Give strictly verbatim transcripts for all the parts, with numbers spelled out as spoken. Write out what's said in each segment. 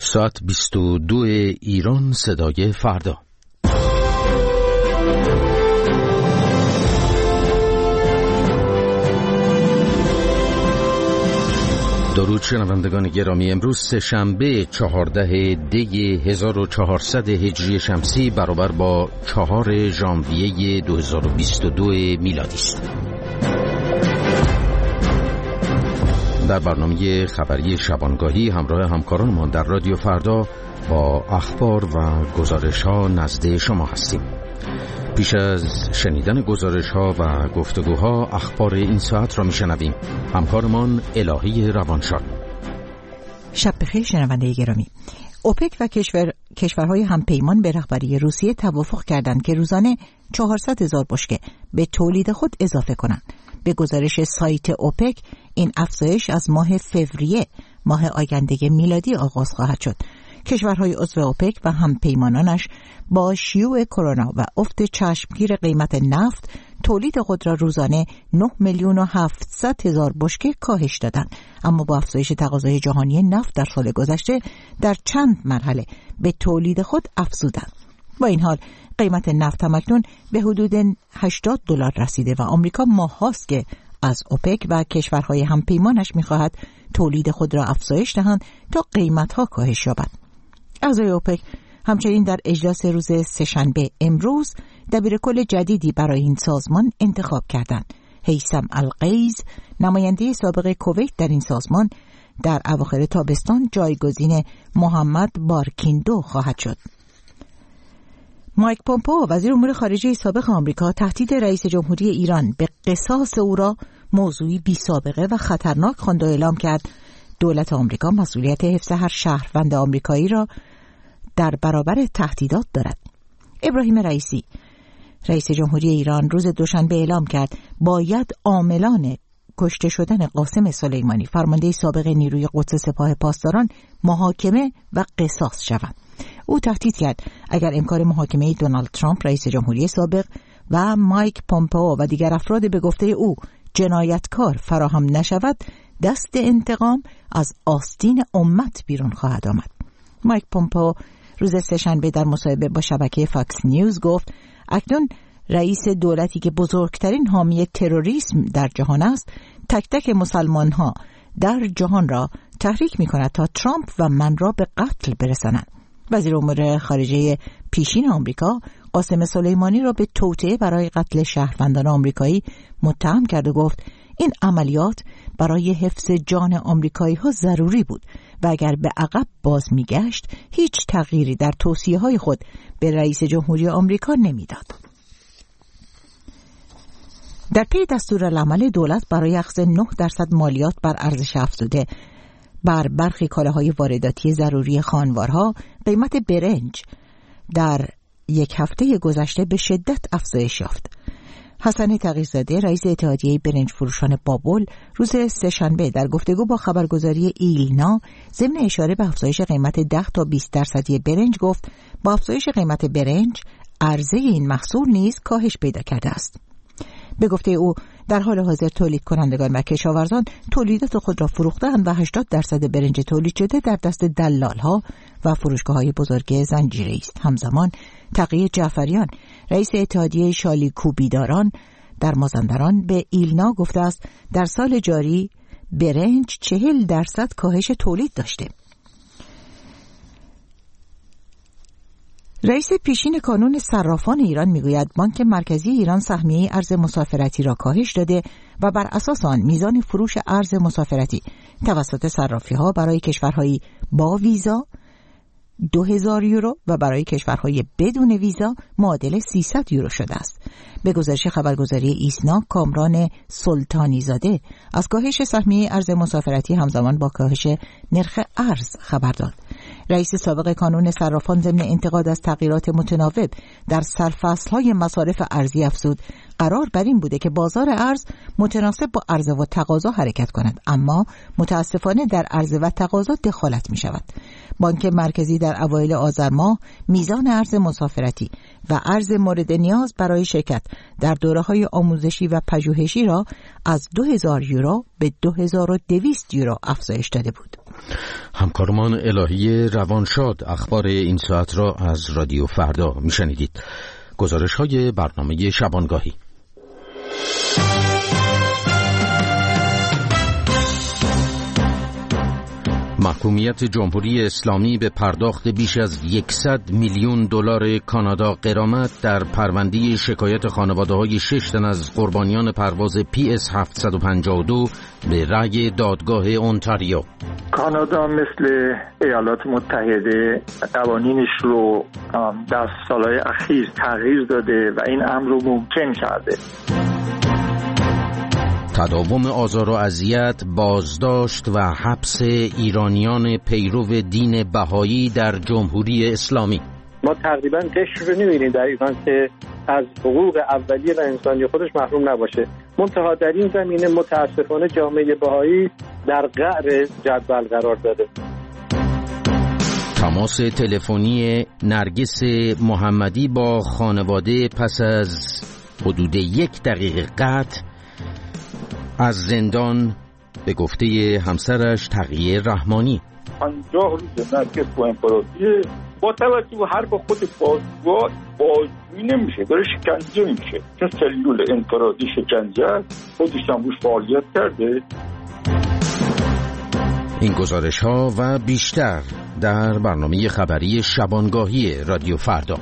ساعت بیست و دو ایران، صدای فردا. درود شنوندگان گرامی، امروز سه شنبه چهارده دی هزار و چهارصد هجری شمسی برابر با چهار ژانویه دو هزار و بیست و دو میلادی است. در برنامه خبری شبانگاهی همراه همکارانمان در رادیو فردا با اخبار و گزارش ها نزد شما هستیم. پیش از شنیدن گزارش ها و گفتگوها اخبار این ساعت را میشنویم. همکارمان الهی روانشاد. شب بخیر شنونده گرامی. اوپک و کشور کشورهای همپیمان به رهبری روسیه توافق کردند که روزانه چهارصد هزار بشکه به تولید خود اضافه کنند. به گزارش سایت اوپک این افزایش از ماه فوریه ماه آینده میلادی آغاز خواهد شد. کشورهای عضو اوپک و همپیمانانش با شیوع کرونا و افت چشمگیر قیمت نفت تولید خود را روزانه نه میلیون و هفتصد هزار بشکه کاهش دادند، اما با افزایش تقاضای جهانی نفت در سال گذشته در چند مرحله به تولید خود افزودند. با این حال قیمت نفت همکنون به حدود هشتاد دلار رسیده و آمریکا ماه‌هاست که از اوپک و کشورهای همپیمانش می‌خواهد تولید خود را افزایش دهند تا قیمت‌ها کاهش یابد. اعضای اوپک همچنین در اجلاس روز سه‌شنبه امروز دبیرکل جدیدی برای این سازمان انتخاب کردند. هیثم القیز، نماینده سابق کویت در این سازمان، در اواخر تابستان جایگزین محمد بارکیندو خواهد شد. مایک پومپئو، وزیر امور خارجه سابق آمریکا، تهدید رئیس جمهوری ایران به قصاص او را موضوعی بی سابقه و خطرناک خواند و اعلام کرد دولت آمریکا مسئولیت حفظ هر شهروند آمریکایی را در برابر تهدیدات دارد. ابراهیم رئیسی، رئیس جمهوری ایران، روز دوشنبه اعلام کرد باید عاملان کشته شدن قاسم سلیمانی، فرمانده سابق نیروی قدس سپاه پاسداران، محاکمه و قصاص شوند. او تهدید کرد اگر امکان محاکمه دونالد ترامپ رئیس جمهوری سابق و مایک پومپئو و دیگر افراد به گفته او جنایتکار فراهم نشود، دست انتقام از آستین امت بیرون خواهد آمد. مایک پومپئو روز سه‌شنبه در مصاحبه با شبکه فاکس نیوز گفت اکنون رئیس دولتی که بزرگترین حامی تروریسم در جهان است، تک تک مسلمان ها در جهان را تحریک می کند تا ترامپ و من را به قتل برسانند. وزیر امور خارجه پیشین آمریکا قاسم سلیمانی را به توطئه برای قتل شهروندان آمریکایی متهم کرد و گفت این عملیات برای حفظ جان آمریکایی ها ضروری بود و اگر به عقب باز میگشت هیچ تغییری در توصیه های خود به رئیس جمهوری آمریکا نمیداد. در پی دستورالعمل دولت برای اخذ نه درصد مالیات بر ارزش افزوده بر برخی کالاهای وارداتی ضروری خانوارها، قیمت برنج در یک هفته گذشته به شدت افزایش یافت. حسن تغییرزاده، رئیس اتحادیه برنج فروشان بابل، روز سه‌شنبه در گفتگو با خبرگزاری ایلنا ضمن اشاره به افزایش قیمت ده تا بیست درصدی برنج گفت با افزایش قیمت برنج عرضه این محصول نیز کاهش پیدا کرده است. به گفته او در حال حاضر تولید کنندگان و کشاورزان تولیدات خود را فروختند و هشتاد درصد برنج تولید شده در دست دلال‌ها و فروشگاه‌های بزرگ زنجیره‌ای است. همزمان تقی جعفریان، رئیس اتحادیه شالی کوبیداران در مازندران، به ایلنا گفته است در سال جاری برنج چهل درصد کاهش تولید داشته. رئیس پیشین کانون صرافان ایران میگوید بانک مرکزی ایران سهمیه ارز مسافرتی را کاهش داده و بر اساس آن میزان فروش ارز مسافرتی توسط صرافی‌ها برای کشورهایی با ویزا دو هزار یورو و برای کشورهای بدون ویزا معادل سیصد یورو شده است. به گزارش خبرگزاری ایسنا، کامران سلطانی زاده از کاهش سهمیه ارز مسافرتی همزمان با کاهش نرخ ارز خبر داد. رئیس سابق کانون صرافان ضمن انتقاد از تغییرات متناوب در سرفصل‌های مصارف ارزی افزود قرار بر این بوده که بازار ارز متناسب با عرضه و تقاضا حرکت کند، اما متاسفانه در عرضه و تقاضا دخالت می شود. بانک مرکزی در اوایل آذر ماه میزان ارز مسافرتی و ارز مورد نیاز برای شرکت در دوره‌های آموزشی و پژوهشی را از دو هزار یورو به دو هزار و دویست یورو افزایش داده بود. همکارمان الهی روانشاد اخبار این ساعت را از رادیو فردا میشنیدید. گزارش های برنامه شبانگاهی. محکومیت جمهوری اسلامی به پرداخت بیش از صد میلیون دلار کانادا غرامت در پرونده شکایت خانواده‌های شش تن از قربانیان پرواز پی اس هفتصد و پنجاه و دو به رأی دادگاه اونتاریو. کانادا مثل ایالات متحده قوانینش رو در سالهای اخیر تغییر داده و این امر رو ممکن کرده. تداوم آزار و اذیت، بازداشت و حبس ایرانیان پیرو دین بهایی در جمهوری اسلامی. ما تقریبا قشر رو نمی‌بینیم در ایران که از حقوق اولیه و انسانی خودش محروم نباشه. منتها در این زمینه متاسفانه جامعه بهایی در قعر جدول قرار داده. تماس تلفنی نرگس محمدی با خانواده پس از حدود یک دقیقه قطع از زندان به گفته همسرش تقیه رحمانی. پنجاه روز نرگس با امپراتوری با توجه به حرف خود بازجوها بازجویی نمیشه، داره شکنجه میشه، چون سلول انفرادی شکنجه خودش هم روش فعالیت کرده. این گزارش ها و بیشتر در برنامه خبری شبانگاهی رادیو فردا.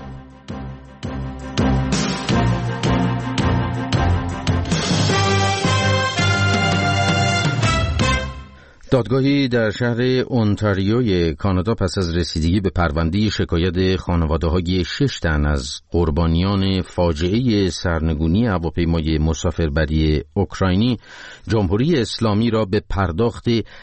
دادگاهی در شهر اونتاریوی کانادا پس از رسیدگی به پرونده شکایت خانواده‌های شش تن از قربانیان فاجعه سرنگونی هواپیمای مسافربری اوکراینی جمهوری اسلامی را به پرداخت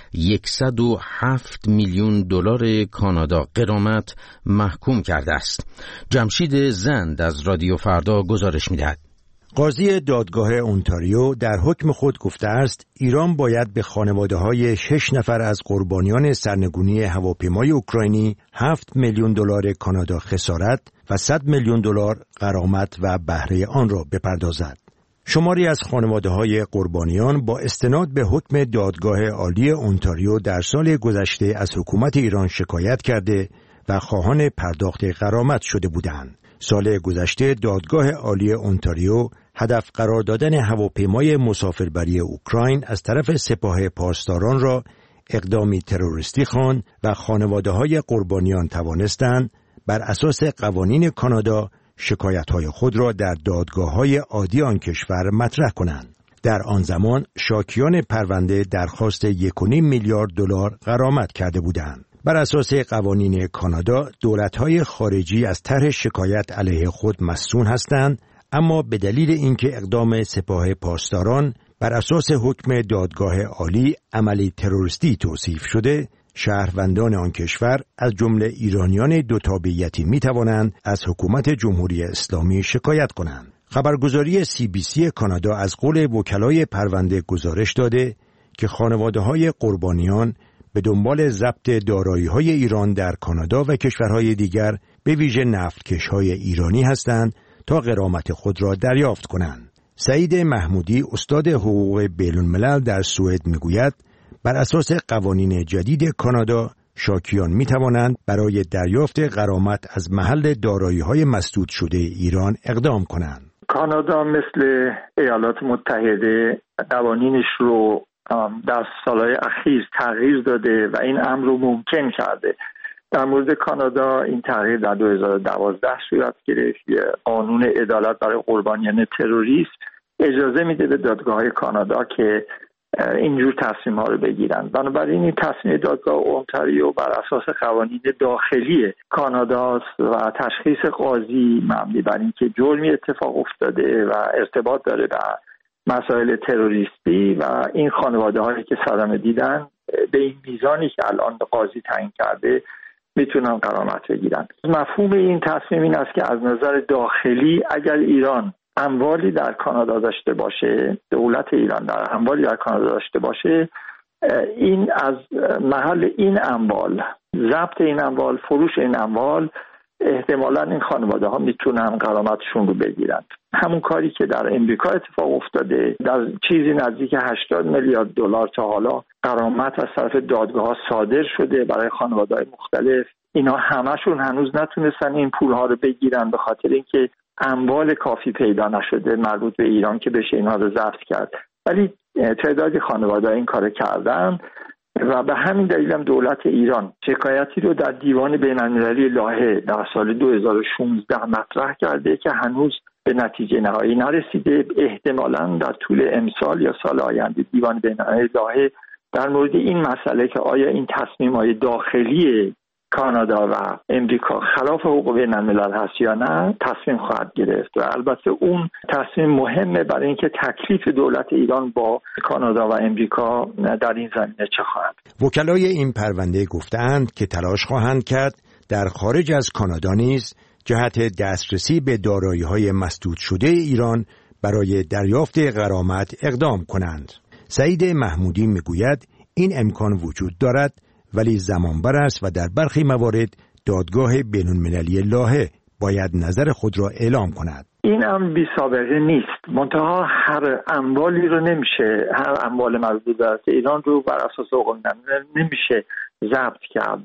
صد و هفت میلیون دلار کانادا غرامت محکوم کرده است. جمشید زند از رادیو فردا گزارش می‌دهد. قاضی دادگاه اونتاریو در حکم خود گفته است ایران باید به خانواده‌های شش نفر از قربانیان سرنگونی هواپیمای اوکراینی هفت میلیون دلار کانادا خسارت و صد میلیون دلار غرامت و بهره آن را بپردازد. شماری از خانواده‌های قربانیان با استناد به حکم دادگاه عالی اونتاریو در سال گذشته از حکومت ایران شکایت کرده و خواهان پرداخت غرامت شده بودند. سال گذشته دادگاه عالی اونتاریو هدف قرار دادن هواپیمای مسافربری اوکراین از طرف سپاه پاسداران را اقدامی تروریستی خواند و خانواده‌های قربانیان توانستند بر اساس قوانین کانادا شکایت‌های خود را در دادگاه‌های عادی آن کشور مطرح کنند. در آن زمان شاکیان پرونده درخواست یک و نیم میلیارد دلار غرامت کرده بودند. بر اساس قوانین کانادا دولت‌های خارجی از طرح شکایت علیه خود مسئول هستند، اما به دلیل اینکه اقدام سپاه پاسداران بر اساس حکم دادگاه عالی عملی تروریستی توصیف شده، شهروندان آن کشور از جمله ایرانیان دو تابعیتی می توانند از حکومت جمهوری اسلامی شکایت کنند. خبرگزاری سی بی سی کانادا از قول وکلای پرونده گزارش داده که خانواده‌های قربانیان به دنبال ضبط دارایی‌های ایران در کانادا و کشورهای دیگر به ویژه نفتکش‌های ایرانی هستند تا غرامت خود را دریافت کنند. سعید محمودی استاد حقوق بین‌الملل در سوئد میگوید بر اساس قوانین جدید کانادا شاکیان میتوانند برای دریافت غرامت از محل دارایی‌های مسدود شده ایران اقدام کنند. کانادا مثل ایالات متحده قوانینش رو در سالهای اخیر تغییر داده و این امر رو ممکن کرده. در مورد کانادا این تغییر در دو هزار و دوازده صورت گرفت. قانون عدالت برای قربانیان تروریسم اجازه میده به دادگاه‌های کانادا که اینجور تصمیم ها رو بگیرن. بنابراین این تصمیم دادگاه اونتاریو بر اساس قوانین داخلی کاناداست و تشخیص قاضی مبنی بر اینکه جرمی اتفاق افتاده و ارتباط داره به مسائل تروریستی و این خانواده هایی که صدمه دیدن به این میزانی که الان قاضی تعیین کرده میتونن غرامت بگیرن. مفهوم این تصمیم این است که از نظر داخلی اگر ایران اموالی در کانادا داشته باشه، دولت ایران در اموالی در کانادا داشته باشه، این از محل این اموال، ضبط این اموال، فروش این اموال، احتمالاً این خانواده ها میتونن غرامتشون رو بگیرن. همون کاری که در امریکا اتفاق افتاده، در چیزی نزدیک هشتاد میلیارد دلار تا حالا غرامت از طرف دادگاه ها صادر شده برای خانواده‌های مختلف. اینا همشون هنوز نتونستن این پولها رو بگیرن به خاطر اینکه اموال کافی پیدا نشده مربوط به ایران که بشه اینها رو ضبط کرد. ولی تعدادی خانواده این کار کردن و به همین دلیل هم دولت ایران شکایتی رو در دیوان بین‌المللی لاهه در سال دو هزار و شانزده مطرح کرده که هنوز به نتیجه نهایی نرسیده. احتمالاً در طول امسال یا سال آینده دیوان بین‌المللی لاهه در مورد این مسئله که آیا این تصمیم‌های داخلی کانادا و امریکا خلاف حقوق بین‌الملل هست یا نه تصمیم خواهد گرفت و البته اون تصمیم مهمه برای اینکه تکلیف دولت ایران با کانادا و امریکا در این زمینه چه خواهد. وکلای این پرونده گفتند که تلاش خواهند کرد در خارج از کانادا نیز جهت دسترسی به دارایی‌های مسدود شده ایران برای دریافت غرامت اقدام کنند. سعید محمودی میگوید این امکان وجود دارد ولی زمانبر است و در برخی موارد دادگاه بین‌المللی لاهه باید نظر خود را اعلام کند. این هم بی سابقه نیست. منتها هر اموالی رو نمیشه، هر اموال مربوط به دولت ایران رو بر اساس حقوق نمیشه ضبط کرد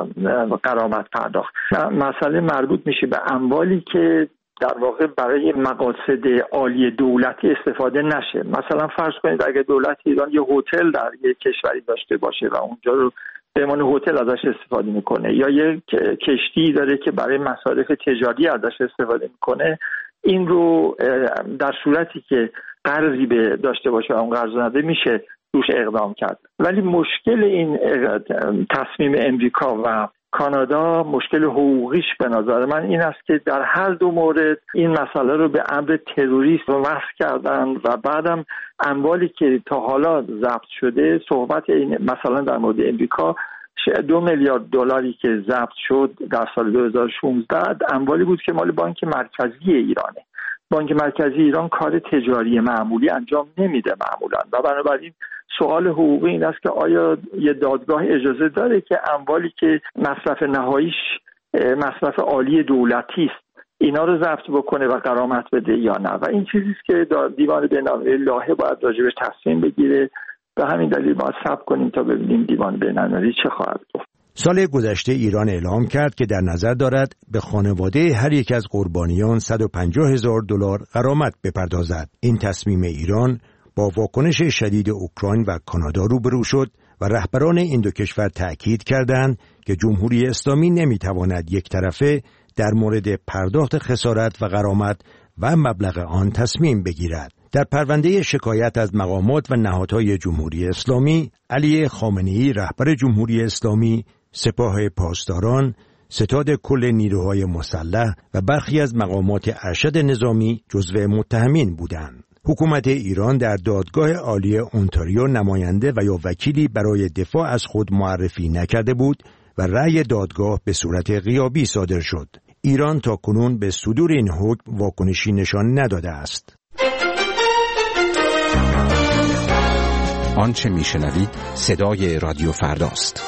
و غرامت پرداخت. مسئله مربوط میشه به اموالی که در واقع برای مقاصد عالی دولتی استفاده نشه. مثلا فرض کنید اگه دولت ایران یه هتل در یک کشوری داشته باشه و اونجا رو به عنوان هتل ازش استفاده میکنه یا یک کشتی داره که برای مصارف تجاری ازش استفاده میکنه، این رو در صورتی که قرضی به داشته باشه و اون قرض نده میشه روش اقدام کرد. ولی مشکل این تصمیم امریکا و کانادا، مشکل حقوقیش به نظر من این است که در هر دو مورد این مسئله رو به امر تروریسم وصل کردن و بعدم اموالی که تا حالا ضبط شده، صحبت این مثلا در مورد امریکا دو میلیارد دلاری که ضبط شد در سال دو هزار و شانزده اموالی بود که مال بانک مرکزی ایرانه. بانک مرکزی ایران کار تجاری معمولی انجام نمیده معمولا و بنابراین سوال حقوقی این است که آیا یه دادگاه اجازه داره که اموالی که مصرف نهاییش مصرف عالی دولتی است اینا رو ضبط بکنه و غرامت بده یا نه، و این چیزی است که دیوان بین‌المللی لاهه باید راجبش تصمیم بگیره. به همین دلیل باید صبر کنیم تا ببینیم دیوان بین‌المللی چه خواهد گفت. سال گذشته ایران اعلام کرد که در نظر دارد به خانواده هر یک از قربانیان صد و پنجاه هزار دلار غرامت بپردازد. این تصمیم ایران با واکنش شدید اوکراین و کانادا روبرو شد و رهبران این دو کشور تأکید کردند که جمهوری اسلامی نمیتواند یک طرفه در مورد پرداخت خسارت و غرامت و مبلغ آن تصمیم بگیرد. در پرونده شکایت از مقامات و نهادهای جمهوری اسلامی، علی خامنه‌ای رهبر جمهوری اسلامی، سپاه پاسداران، ستاد کل نیروهای مسلح و برخی از مقامات ارشد نظامی جزو متهمین بودند. حکومت ایران در دادگاه عالی اونتاریو نماینده و یا وکیلی برای دفاع از خود معرفی نکرده بود و رأی دادگاه به صورت غیابی صادر شد. ایران تا کنون به صدور این حکم واکنشی نشان نداده است. آنچه میشنوید صدای رادیو فرداست.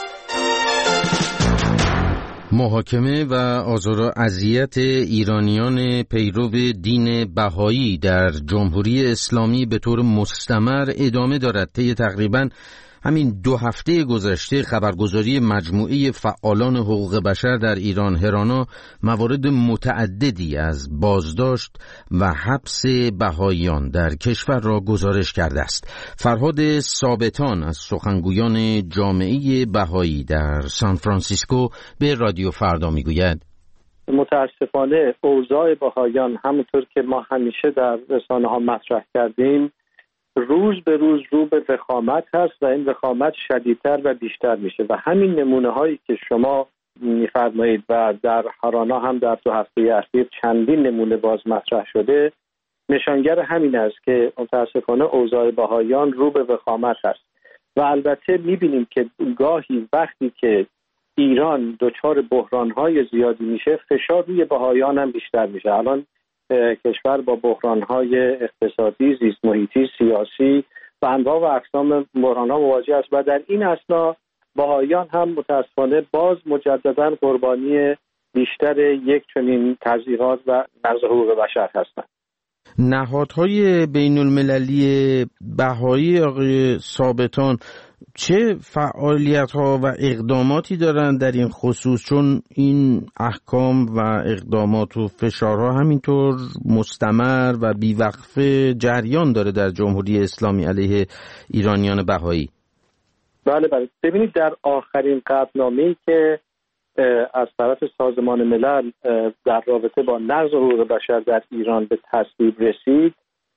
محاکمه و آزار و اذیت ایرانیان پیرو دین بهایی در جمهوری اسلامی به طور مستمر ادامه دارد. طی تقریباً همین دو هفته گذشته خبرگزاری مجموعه فعالان حقوق بشر در ایران هرانا موارد متعددی از بازداشت و حبس بهائیان در کشور را گزارش کرده است. فرهاد ثابتان از سخنگویان جامعه بهایی در سان فرانسیسکو به رادیو فردا میگوید: متاسفانه اوضاع بهائیان همونطور که ما همیشه در رسانه ها مطرح کردیم روز به روز رو به وخامت هست و این وخامت شدیدتر و بیشتر میشه و همین نمونه هایی که شما میفرمایید و در هارانا هم در دو هفته اخیر چندین نمونه باز مطرح شده نشانگر همین است که متاسفانه اوضاع بهائیان رو به وخامت هست و البته میبینیم که گاهی وقتی که ایران دچار بحران های زیادی میشه فشار روی بهائیان هم بیشتر میشه. الان کشور با بحران‌های اقتصادی، زیست محیطی، سیاسی و انواع و اقسام بحران‌ها مواجه است و در این اثنا بهائیان هم متاسفانه باز مجددا قربانی بیشتر یک چنین تضییقات و نقض حقوق بشر هستند. نهادهای بین المللی بهایی آقای ثابتان چه فعالیت‌ها و اقداماتی دارند در این خصوص، چون این احکام و اقدامات و فشارها همینطور مستمر و بیوقفه جریان داره در جمهوری اسلامی علیه ایرانیان بهایی؟ بله بله ببینید، در آخرین قطعنامه‌ای که از طرف سازمان ملل در رابطه با نقض حقوق بشر در ایران به تصویب رسید،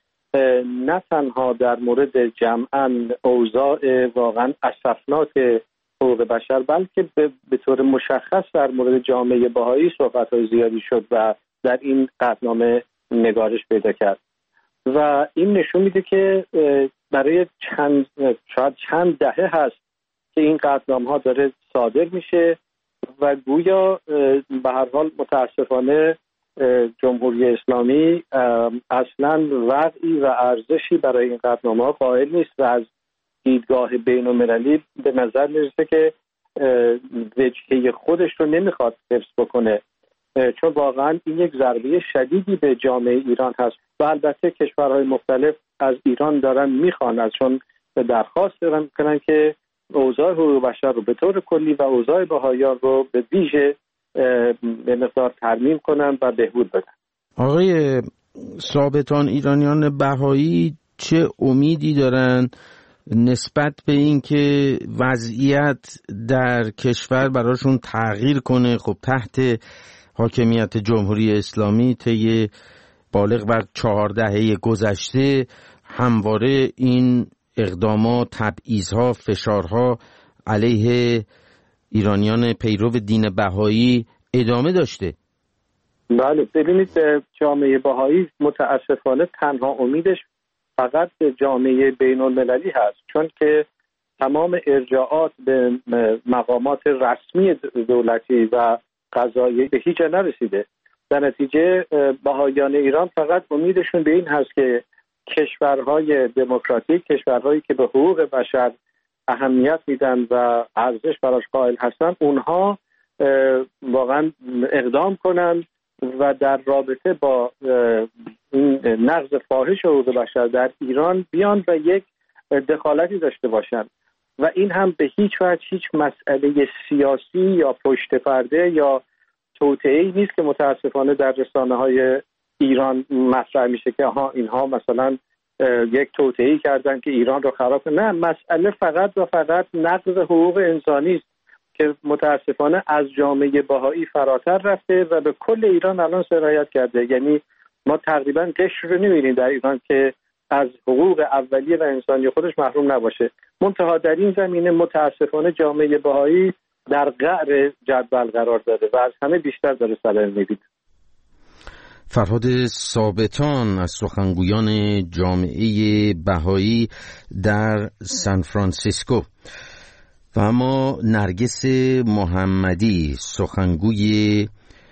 نه تنها در مورد جمعاً اوضاع واقعاً اسفناک حقوق بشر، بلکه به طور مشخص در مورد جامعه بهایی صحبت‌های زیادی شد و در این قطعنامه نگارش پیدا کرد و این نشون میده که برای چند شاید چند دهه هست که این قطعنامه‌ها داره صادر میشه و گویا به هر حال متاسفانه جمهوری اسلامی اصلا وضعی و ارزشی برای این قطعنامه‌ها قائل نیست و از دیدگاه بین‌المللی به نظر میرسه که وجهه خودش رو نمیخواد حفظ بکنه، چون واقعا این یک ضربه شدیدی به جامعه ایران هست و البته کشورهای مختلف از ایران دارن میخوان، چون درخواست دارن میکنن که اوضاع حقوق بشر رو به طور کلی و اوضاع بهائیان رو به ویژه به مقدار ترمیم کنن و بهبود بدن. آقای ثابتان، ایرانیان بهایی چه امیدی دارن نسبت به این که وضعیت در کشور براشون تغییر کنه؟ خب تحت حاکمیت جمهوری اسلامی طی بالغ بر چهار دهه گذشته همواره این اقدامات، تبعیض‌ها، فشارها علیه ایرانیان پیرو دین بهایی ادامه داشته. بله ببینید، جامعه بهایی متاسفانه تنها امیدش فقط جامعه بین المللی هست، چون که تمام ارجاعات به مقامات رسمی دولتی و قضایی به هیچ جا نرسیده. در نتیجه بهائیان ایران فقط امیدشون به این هست که کشورهای دموکراتیک، کشورهایی که به حقوق بشر اهمیت میدن و ارزش براش قائل هستن، اونها واقعا اقدام کنن و در رابطه با نقض فاحش حقوق بشر در ایران بیان و یک دخالتی داشته باشن و این هم به هیچ وجه هیچ مسئله سیاسی یا پشت پرده یا توطئه‌ای نیست که متاسفانه در رسانه‌های ایران مطرح میشه که ها اینها مثلا یک توطئه‌ای کردن که ایران رو خراب کنه. نه، مسئله فقط و فقط نقض حقوق انسانی است که متاسفانه از جامعه بهایی فراتر رفته و به کل ایران الان سرایت کرده. یعنی ما تقریبا قشر رو نمی‌بینیم در ایران که از حقوق اولیه و انسانی خودش محروم نباشه. منتها در این زمینه متاسفانه جامعه بهایی در قعر جدول قرار داده و از همه بیشتر داره صدمه می‌بینه. فرهاد ثابتان از سخنگویان جامعه بهایی در سان فرانسیسکو. و اما نرگس محمدی، سخنگوی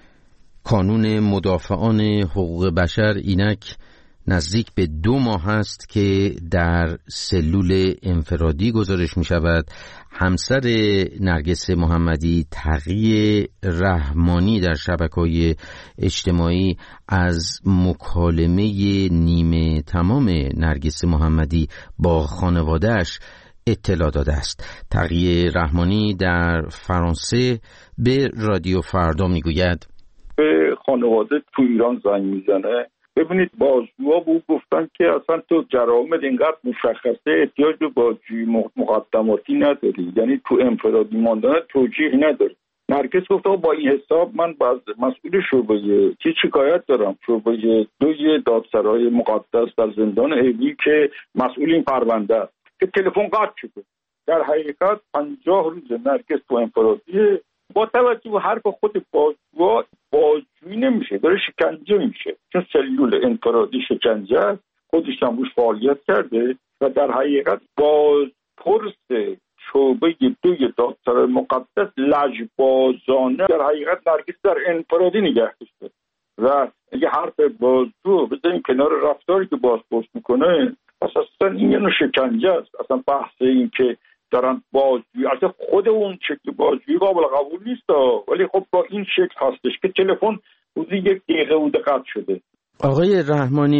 کانون مدافعان حقوق بشر، اینک نزدیک به دو ماه است که در سلول انفرادی گزارش می شود. همسر نرگس محمدی، تقی رحمانی، در شبکه‌های اجتماعی از مکالمه نیمه تمام نرگس محمدی با خانواده‌اش اطلاع داده است. تقی رحمانی در فرانسه به رادیو فردا میگوید به خانواده تو ایران زنگ میزنه. ببینید، بازجوها به او گفتن که اصلا تو جرائمت اینقدر مشخصه، احتیاج به بازجویی مقدماتی نداری، یعنی تو انفرادی ماندن توجیه نداری. نرگس گفت با این حساب من باز مسئول شعبه چی شکایت دارم، شعبه دوی دادسرای مقدس در زندان اوین که مسئول این پرونده است که تلفن قطع شده. در حقیقت پنجاه روز نرگس تو انفرادی، با توجه به حرف خود بازجوها بازجویی نمیشه، داره شکنجه میشه، چون سلول انفرادی شکنجه است، خودش هم روش فعالیت کرده و در حقیقت بازپرس شعبه دوی دادسرای مقدس لجبازانه در حقیقت نرگس در انفرادی نگه داشته و اگه یه حرف بازجو بذاریم کنار رفتاری که بازپرس میکنه، اصلا این یه نوع شکنجه است. اصلا بحث این که دارن بازجویی، اصلا خود اون شکل بازجویی قابل قبول نیست، ولی خب با این شکل هستش که تلفن حدود یک دقیقه بوده قطع شده. آقای رحمانی،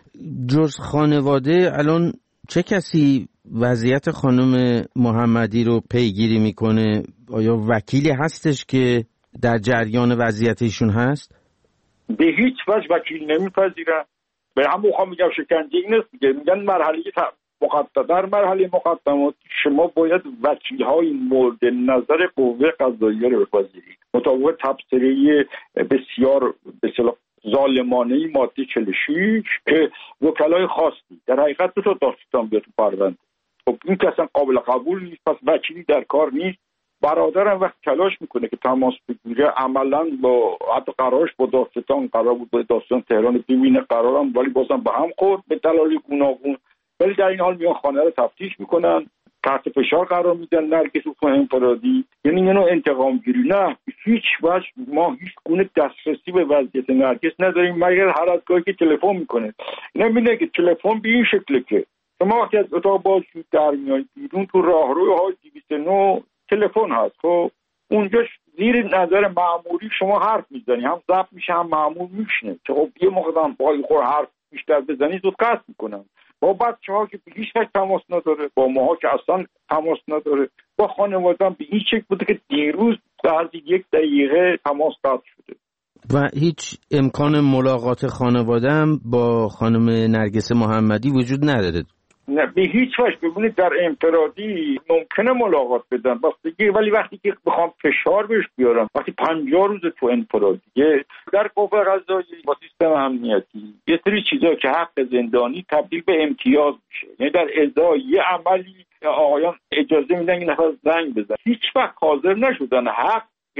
جز خانواده الان چه کسی وضعیت خانم محمدی رو پیگیری میکنه؟ آیا وکیلی هستش که در جریان وضعیت ایشون هست؟ به هیچ وجه وکیل نمیپذیرن. به هم بخوام میگم شکنجه این است دیگه، میگن مرحله مقدمه، در مرحله مقدمات شما باید وکیل‌های مورد نظر قوه قضاییه رو بپذیرید مطابق تبصره بسیار به اصطلاح ظالمانه ماده چهل و شش که وکلای خاصی در حقیقت دو تا داستان بیاد تو پرونده. خب این که اصلا قابل قبول نیست، پس وکیلی در کار نیست. برادرم وقت تلاش میکنه که تماس بگیره، عملا با حتی قرارش با داستان قرار بود با داستان تهران ببینه، قرارم ولی بازم به هم خورد به دلایل گوناگون. ولی در این حال میان خانه رو تفتیش میکنن، تحت فشار قرار میدن نرگس و انفرادی، یعنی اینو انتقام گیری. نه، هیچ وجه ما هیچ گونه دسترسی به وضعیت نرگس نداریم مگر هر از گاهی که تلفن میکنه. نمیدونه که تلفن به این شکله که شما وقتی از اتاق بازجویی در میایید بیرون تو راهروی های دویست و نه تلفن هست، خب اونجا زیر نظر مأموری شما حرف میزنی، هم ضبط میشه هم مأمور میشنه که خب یه موقع هم پای خور حرف بیشتر بزنی زود قطع میکنن. با بچه‌ها که به هیچ وجه تماس نداره، با ماها که اصلا تماس نداره، با خانواده‌ام به این شکل بوده که دیروز بعد یک دقیقه تماس قطع شده و هیچ امکان ملاقات خانواده هم با خانم نرگس محمدی وجود نداره. نه به هیچ وجه. ببینید در انفرادی ممکنه ملاقات بدن بستگی، ولی وقتی که بخوام فشار بهش بیارم، وقتی پنجاه روز تو انفرادیه در قوه قضاییه با سیستم امنیتی یه سری چیزا که حق زندانی تبدیل به امتیاز میشه، یعنی در ازای یه عملی آقایان اجازه میدن این نفر زنگ بزن، هیچ وقت حاضر نشدن حق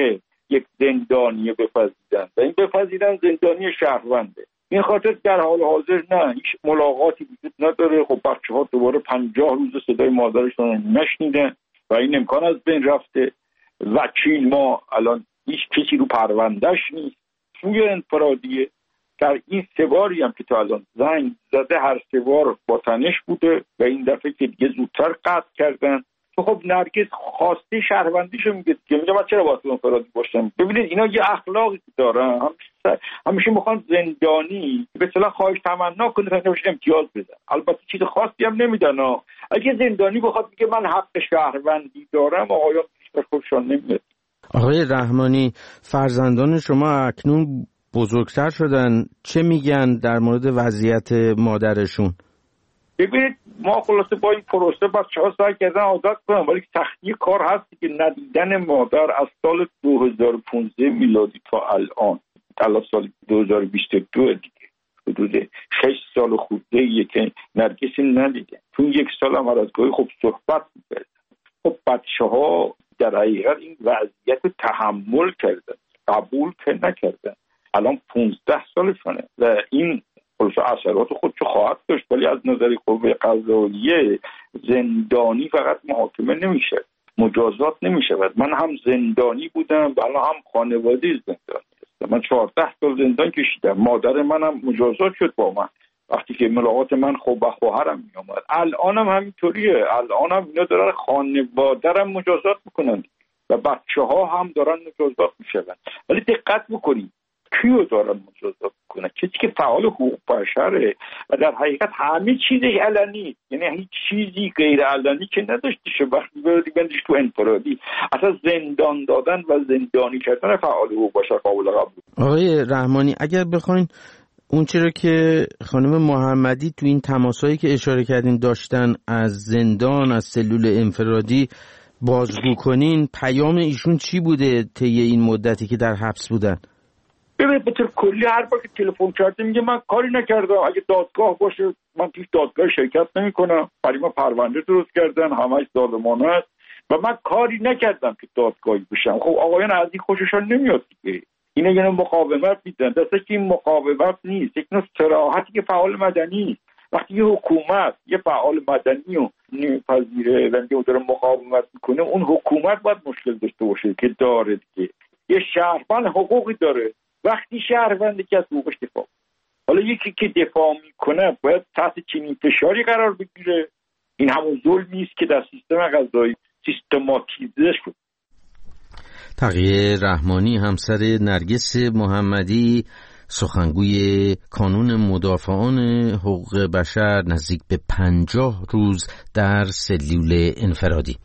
یک زندانی بپذیرن و این بپذیرن زندانی شهرونده. این خاطر در حال حاضر نه، هیچ ملاقاتی وجود نداره. خب بچه‌ها دوباره پنجاه روز صدای مادرشون نشنیدن و این امکان از بین رفته. وکیل ما الان هیچ کسی رو پروندهش نیست. توی انفرادیه در این سه باری هم که تا الان زنگ زده هر سه بار با تنش بوده و این دفعه که دیگه زودتر قطع کردن. خب نرگس خواسته شهروندیشو میگه که میگه من چرا باید تو انفرادی باشم. ببینید اینا یه اخلاقی دارن، همیشه همیشه میخوان زندانی به اصطلاح خواهش تمنا کنه تا نمیشه امتیاز بدن. البته چیز خاصی هم نمیدن. اگه زندانی بخواد میگه من حق شهروندی دارم، آقایان بیشتر خوششان نمیاد. آقای رحمانی، فرزندان شما اکنون بزرگتر شدن، چه میگن در مورد وضعیت مادرشون؟ ببینید ما خلاصه با این پروسه بچه‌ها سعی کردن عادت کنن، ولی سختی کار هستی که ندیدن مادر از سال دو هزار و پانزده میلادی تا الان، تا سال دو هزار و بیست و دو دیگه حدود شش سال خورده ایه که نرگسی ندیده. تو یک سال هم از گاهی خب صحبت می‌کردن. خب بچه‌ها در حقیقت این وضعیت تحمل کردن، قبول که نکردن. الان پانزده سالشونه و این خلاصه اثرات خودشو خواهد داشت، ولی از نظر قوه قضاییه زندانی فقط محاکمه نمیشه، مجازات نمیشه. من هم زندانی بودم و الان هم خانواده زندانی هستم. من چهارده سال زندان کشیدم. مادر منم مجازات شد با من وقتی که ملاقات من خب با خواهرم میومد. الانم هم همینطوریه. الانم اینا دارن خانواده‌رم مجازات میکنن و بچه‌ها هم دارن مجازات میشن. ولی دقت بکنید کیو دارن مجازات کنه؟ کسی که فعال حقوق بشره و در حقیقت همه چیزش علنی، یعنی هیچ چیزی غیر علنی که نداشته شه. وقتی بردیش تو انفرادی اصلا زندان دادن و زندانی کردن فعال حقوق بشر قابل قبول. آقای رحمانی، اگر بخواین اون چرا که خانم محمدی تو این تماسایی که اشاره کردین داشتن از زندان، از سلول انفرادی بازگو کنین، پیام ایشون چی بوده طی این مدتی که در حبس بودن؟ ببینید به طور کلی هر بار که تلفن کرده میگه من کاری نکردم، اگه دادگاه باشه من توی دادگاه شرکت نمیکنم، برای ما پرونده درست کردن همش ظالمانه است و من کاری نکردم که دادگاهی بشم. خب آقایان از این خوششان نمیاد دیگه. اینا یه مقاومت میدن، دسته که این مقاومت نیست، یک نوع صراحتی که فعال مدنی است. وقتی یه حکومت یه فعال مدنی رو نمیپذیره و میگه داره مقاومت میکنه، اون حکومت باید مشکل داشته باشه که داره دیگه. یه شهروند حقوقی داره، وقتی شهروندی که از حقوقش دفاع حالا یکی که دفاع میکنه باید تحت چنین فشاری قرار بگیره؟ این همون ظلمی است که در سیستم قضایی سیستماتیزه شد. تقیه رحمانی همسر نرگس محمدی، سخنگوی کانون مدافعان حقوق بشر، نزدیک به پنجاه روز در سلول انفرادی.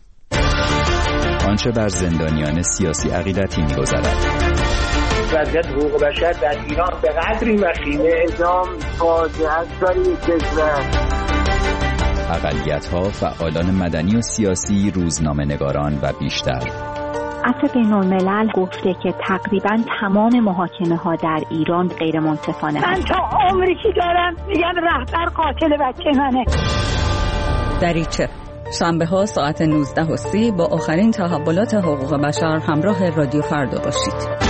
آنچه بر زندانیان سیاسی عقیدتی می‌گذرد. وضعیت حقوق بشر در ایران به قدری وخیمه، اعدام فاجعه است برای کشور. اقلیت‌ها، فعالان مدنی و سیاسی، روزنامه‌نگاران و بیشتر. عفو بین‌الملل گفته که تقریباً تمام محاکمه‌ها در ایران غیر منصفانه. من تا عمری که دارم میگم رهبر قاتل بچه منه. دریچه شنبه ها ساعت نوزده و سی با آخرین تحولات حقوق بشر همراه رادیو فردا باشید.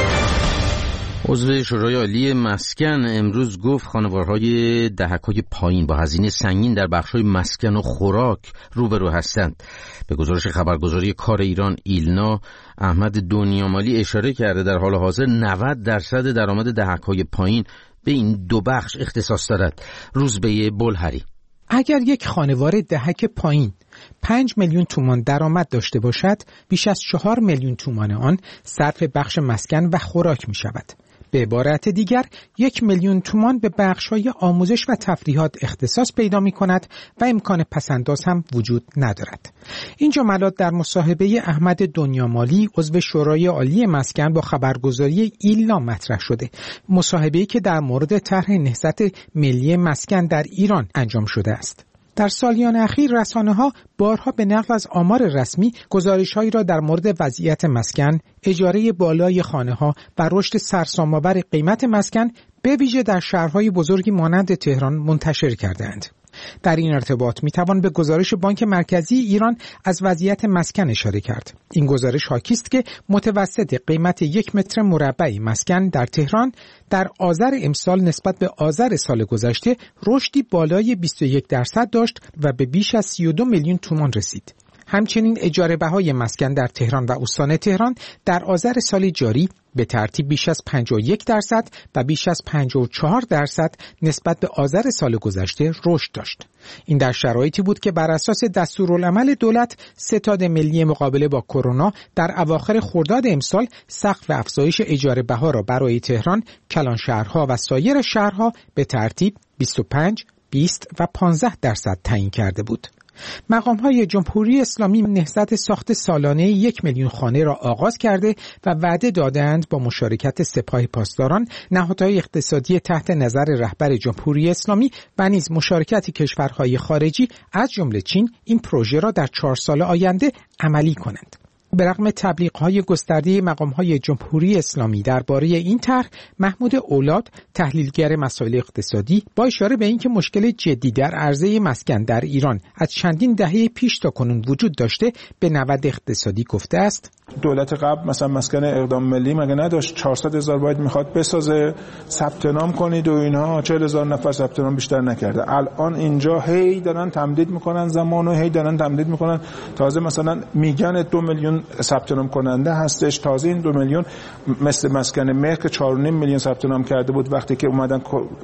عضو شورای عالی مسکن امروز گفت خانوارهای دهک‌های پایین با هزینه سنگین در بخش‌های مسکن و خوراک روبرو هستند. به گزارش خبرگزاری کار ایران ایلنا، احمد دنیامالی اشاره کرده در حال حاضر نود درصد درآمد دهک‌های پایین به این دو بخش اختصاص دارد. روزبه بلهری: اگر یک خانوار دهک پایین پنج میلیون تومان درآمد داشته باشد، بیش از چهار میلیون تومان آن صرف بخش مسکن و خوراک می شود. به عبارت دیگر یک میلیون تومان به بخش‌های آموزش و تفریحات اختصاص پیدا می‌کند و امکان پس‌انداز هم وجود ندارد. این جملات در مصاحبه احمد دنیامالی عضو شورای عالی مسکن با خبرگزاری ایلنا مطرح شده. مصاحبه‌ای که در مورد طرح نهضت ملی مسکن در ایران انجام شده است. در سالیان اخیر رسانه‌ها بارها به نقل از آمار رسمی گزارش‌هایی را در مورد وضعیت مسکن، اجاره بالای خانه‌ها و رشد سرسام‌آور قیمت مسکن به ویژه در شهرهای بزرگی مانند تهران منتشر کرده‌اند. در این ارتباط میتوان به گزارش بانک مرکزی ایران از وضعیت مسکن اشاره کرد. این گزارش حاکی است که متوسط قیمت یک متر مربع مسکن در تهران در آذر امسال نسبت به آذر سال گذشته رشدی بالای بیست و یک درصد داشت و به بیش از سی و دو میلیون تومان رسید. همچنین اجاره بهای مسکن در تهران و استان تهران در آذر سال جاری به ترتیب بیش از پنجاه و یک درصد و بیش از پنجاه و چهار درصد نسبت به آذر سال گذشته رشد داشت. این در شرایطی بود که بر اساس دستورالعمل دولت ستاد ملی مقابله با کرونا در اواخر خرداد امسال سقف افزایش اجاره بها را برای تهران، کلانشهرها و سایر شهرها به ترتیب بیست و پنج، بیست و پانزده درصد تعیین کرده بود. مقام‌های جمهوری اسلامی نهضت ساخت سالانه یک میلیون خانه را آغاز کرده و وعده دادند با مشارکت سپاه پاسداران، نهادهای اقتصادی تحت نظر رهبر جمهوری اسلامی و نیز مشارکت کشورهای خارجی از جمله چین این پروژه را در چهار سال آینده عملی کنند. به رغم تبلیغ‌های گسترده مقام‌های جمهوری اسلامی درباره این طرح، محمود اولاد، تحلیلگر مسائل اقتصادی، با اشاره به اینکه مشکل جدی در عرضه مسکن در ایران از چندین دهه پیش تا کنون وجود داشته، به نود اقتصادی گفته است: دولت قبل مثلا مسکن اقدام ملی مگه نداشت؟ چهارصد هزار باید میخواد بسازه، ثبت نام کنید و اینها، چهل هزار نفر ثبت نام بیشتر نکرده. الان اینجا هی دارن تمدید میکنن زمانو، هی دارن تمدید میکنن. تازه مثلا میگن دو میلیون ثبت نام کننده هستش. تازه این دو میلیون مثل مسکن مهر که چهار و نیم میلیون ثبت نام کرده بود، وقتی که اومدن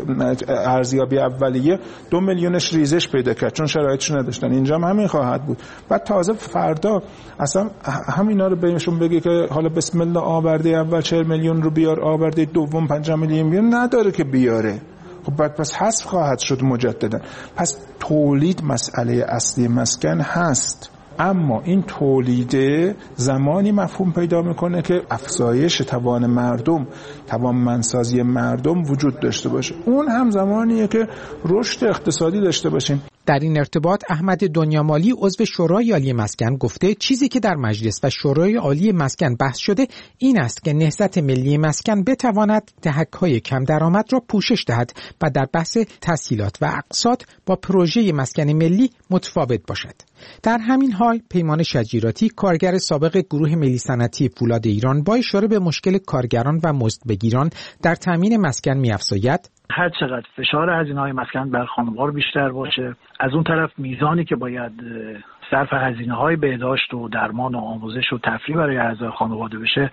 ارزیابی اولیه دو میلیونش ریزش پیدا کرد چون شرایطش نداشتن. اینجا هم همین خواهد بود. بعد تازه فردا اصلا همینا رو بهشون بگی که حالا بسم الله آورده اول چهل میلیون رو بیار، آورده دوم پنج میلیون بیار، نداره که بیاره. خب بعد پس حذف خواهد شد مجددا. پس تولید مسئله اصلی مسکن هست، اما این تولیده زمانی مفهوم پیدا میکنه که افزایش توان مردم، توانمندسازی مردم وجود داشته باشه. اون هم زمانیه که رشد اقتصادی داشته باشیم. در این ارتباط احمد دنیامالی عضو شورای عالی مسکن گفته چیزی که در مجلس و شورای عالی مسکن بحث شده این است که نهضت ملی مسکن بتواند دهک‌های کم درآمد را پوشش دهد و در بحث تسهیلات و اقساط با پروژه مسکن ملی متفاوت باشد. در همین حال پیمان شجیراتی، کارگر سابق گروه ملی صنعتی فولاد ایران، با اشاره به مشکل کارگران و مزدبگیران در تامین مسکن می‌افزاید: هر چقدر فشار هزینه‌های مسکن بر خانوار بیشتر باشه، از اون طرف میزانی که باید صرف هزینه‌های بهداشت و درمان و آموزش و تفریح برای اعضای خانواده بشه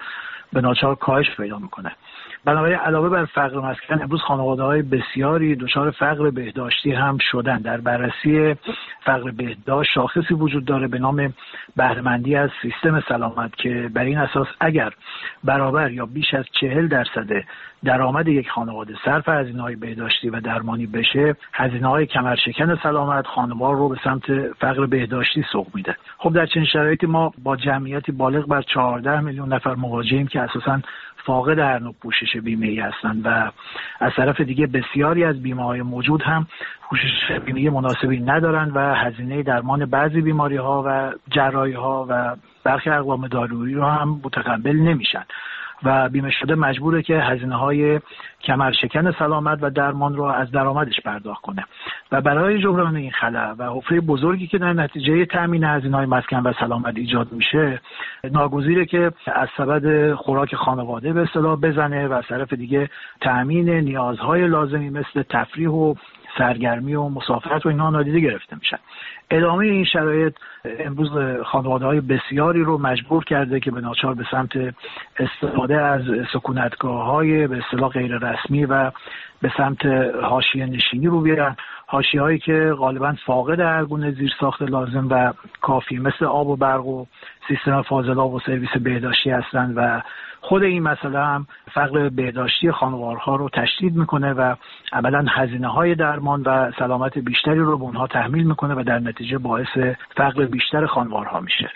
به ناچار کاهش پیدا میکنه. بنابراین علاوه بر فقر مسکن، امروز خانواده‌های بسیاری دچار فقر بهداشتی هم شدن. در بررسی فقر بهداشت شاخصی وجود داره به نام بهره‌مندی از سیستم سلامت که بر این اساس اگر برابر یا بیش از چهل درصد درآمد یک خانواده صرف هزینه‌های بهداشتی و درمانی بشه، هزینه‌های کمرشکن سلامت خانوار رو به سمت فقر بهداشتی سوق میده. خب در چنین شرایطی ما با جمعیتی بالغ بر چهارده میلیون نفر مواجهیم که اساساً فاقد هر نوع پوشش بیمه‌ای هستند و از طرف دیگه بسیاری از بیمه‌های موجود هم پوشش بیمه‌ای مناسبی ندارند و هزینه درمان بعضی بیماری‌ها و جراحی‌ها و برخی اقوام دارویی رو هم متقبل نمیشن و بیمه شده مجبوره که هزینه‌های کمرشکن سلامت و درمان رو از درآمدش پرداخت کنه و برای جبران این خلأ و حفره بزرگی که در نتیجه تامین هزینه‌های مسکن و سلامت ایجاد میشه، ناگزیره که از سبد خوراک خانواده به اصطلاح بزنه و از طرف دیگه تامین نیازهای لازمی مثل تفریح و سرگرمی و مسافرت و اینها نادیده گرفته میشن. ادامه این شرایط امروز خانواده‌های بسیاری رو مجبور کرده که به ناچار به سمت استفاده از سکونتگاه‌های به اصطلاح غیر رسمی و به سمت حاشیه نشینی رو بیارن، حاشیه‌هایی که غالباً فاقد هر گونه زیرساخت لازم و کافی مثل آب و برق و سیستم فاضلاب و سرویس بهداشتی هستند و خود این مسئله هم فقر بهداشتی خانوارها رو تشدید میکنه و عملاً هزینه‌های درمان و سلامت بیشتری رو به اونها تحمیل میکنه و در نتیجه باعث فقر بیشتر خانوارها میشه.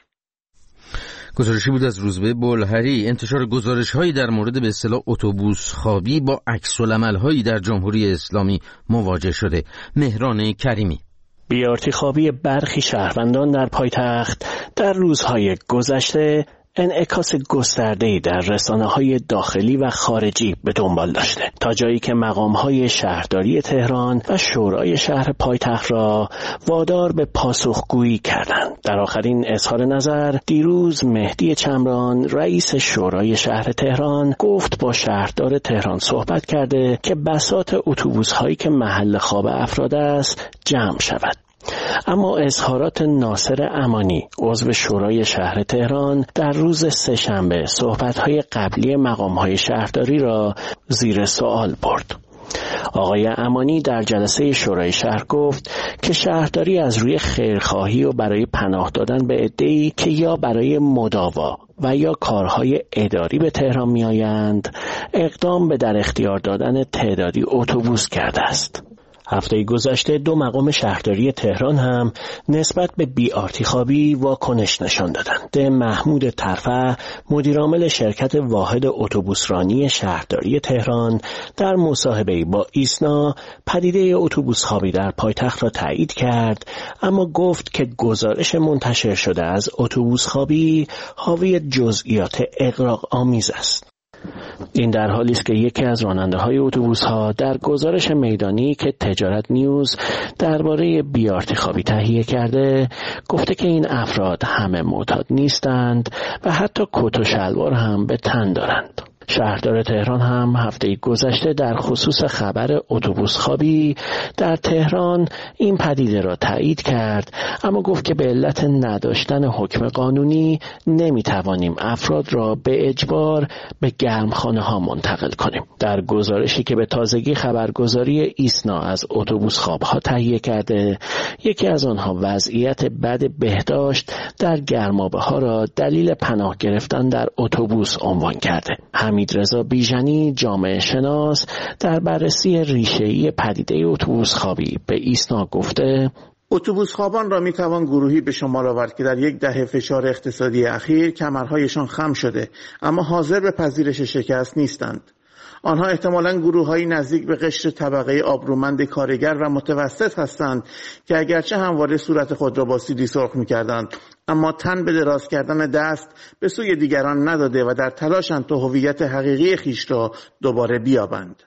گزارشی بود از روزبه بلهری. انتشار گزارش‌هایی در مورد به اصطلاح اتوبوس خوابی با عکس‌العمل‌هایی در جمهوری اسلامی مواجه شده. مهران کریمی. بی‌آرتی خوابی برخی شهروندان در پایتخت در روزهای گذشته انعکاس گسترده‌ای در رسانه‌های داخلی و خارجی به دنبال داشته، تا جایی که مقام‌های شهرداری تهران و شورای شهر پایتخت را وادار به پاسخگویی کردند. در آخرین اظهار نظر دیروز مهدی چمران رئیس شورای شهر تهران گفت با شهردار تهران صحبت کرده که بساط اتوبوس‌هایی که محل خواب افراد است جمع شود. اما اظهارات ناصر امانی عضو شورای شهر تهران در روز سه‌شنبه صحبت‌های قبلی مقام‌های شهرداری را زیر سوال برد. آقای امانی در جلسه شورای شهر گفت که شهرداری از روی خیرخواهی و برای پناه دادن به عده‌ای که یا برای مداوا و یا کارهای اداری به تهران می‌آیند اقدام به در اختیار دادن تعدادی اتوبوس کرده است. هفته گذشته دو مقام شهرداری تهران هم نسبت به بی‌آرتی خوابی واکنش نشان دادند. محمود ترفع مدیرعامل شرکت واحد اتوبوسرانی شهرداری تهران در مصاحبه‌ای با ایسنا پدیده اتوبوس خوابی در پایتخت را تایید کرد، اما گفت که گزارش منتشر شده از اتوبوس خوابی حاوی جزئیات اغراق آمیز است. این در حالی است که یکی از راننده‌های اتوبوس‌ها در گزارش میدانی که تجارت نیوز درباره بی‌آرتی خوابی تهیه کرده گفته که این افراد همه معتاد نیستند و حتی کت و شلوار هم به تن دارند. شهردار تهران هم هفته گذشته در خصوص خبر اتوبوس خوابی در تهران این پدیده را تایید کرد، اما گفت که به علت نداشتن حکم قانونی نمیتوانیم افراد را به اجبار به گرمخانه ها منتقل کنیم. در گزارشی که به تازگی خبرگزاری ایسنا از اتوبوس خواب ها تهیه کرده، یکی از آنها وضعیت بد بهداشت در گرمابه ها را دلیل پناه گرفتن در اتوبوس عنوان کرده. حمیدرضا بیژنی جامعه شناس در بررسی ریشه‌ای پدیده اتوبوس خوابی به ایسنا گفته اتوبوس خوابان را میتوان گروهی به شمار آورد که در یک دهه فشار اقتصادی اخیر کمرهایشان خم شده اما حاضر به پذیرش شکست نیستند. آنها احتمالاً گروه‌هایی نزدیک به قشر طبقه آبرومند کارگر و متوسط هستند که اگرچه همواره صورت خود را با سیلی سرخ می‌کردند اما تن به دراز کردن دست به سوی دیگران نداده و در تلاشند تا هویت حقیقی خیش را دوباره بیابند.